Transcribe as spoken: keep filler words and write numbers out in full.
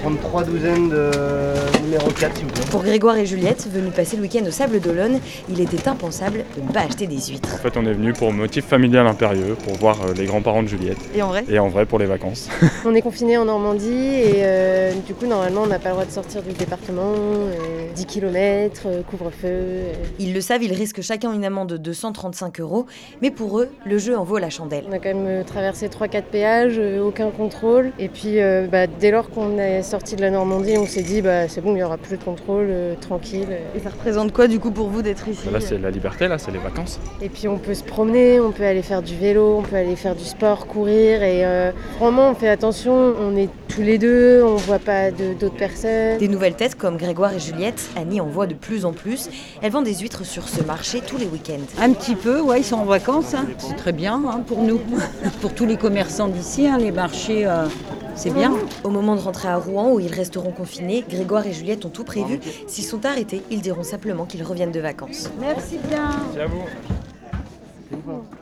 prendre trois douzaines de numéro quatre, s'il vous plaît. Pour Grégoire et Juliette, venus passer le week-end au Sable d'Olonne, il était impensable de ne pas acheter des huîtres. En fait, on est venu pour motif familial impérieux, pour voir les grands-parents de Juliette. Et en vrai Et en vrai, pour les vacances. On est confinés en Normandie et euh, du coup, normalement, on n'a pas le droit de sortir du département. Euh, dix kilomètres, euh, couvre-feu. Euh. Ils le savent, ils risquent chacun une amende de deux cent trente-cinq euros. Mais pour eux, le jeu en vaut la chandelle. On a quand même euh, traversé trois quatre péages, euh, aucun contrôle. Et puis, euh, bah, dès lors qu'on est sorti de la Normandie, on s'est dit, bah, c'est bon, il n'y aura plus de contrôle, euh, tranquille. Et ça représente quoi du coup pour vous d'être ici ? Là, c'est la liberté, là, c'est les vacances. Et puis, on peut se promener, on peut aller faire du vélo, on peut aller faire du sport, courir. Et euh, vraiment, on fait attention, on est tous les deux, on ne voit pas de, d'autres personnes. Des nouvelles têtes comme Grégoire et Juliette, Annie en voit de plus en plus. Elle vend des huîtres sur ce marché tous les week-ends. Un petit peu, ouais, ils sont en vacances. Hein. C'est très bien hein, pour nous, pour tous les commerçants d'ici, hein, les marchés. Euh... C'est bien. Au moment de rentrer à Rouen, où ils resteront confinés, Grégoire et Juliette ont tout prévu. S'ils sont arrêtés, ils diront simplement qu'ils reviennent de vacances. Merci bien. Merci à vous.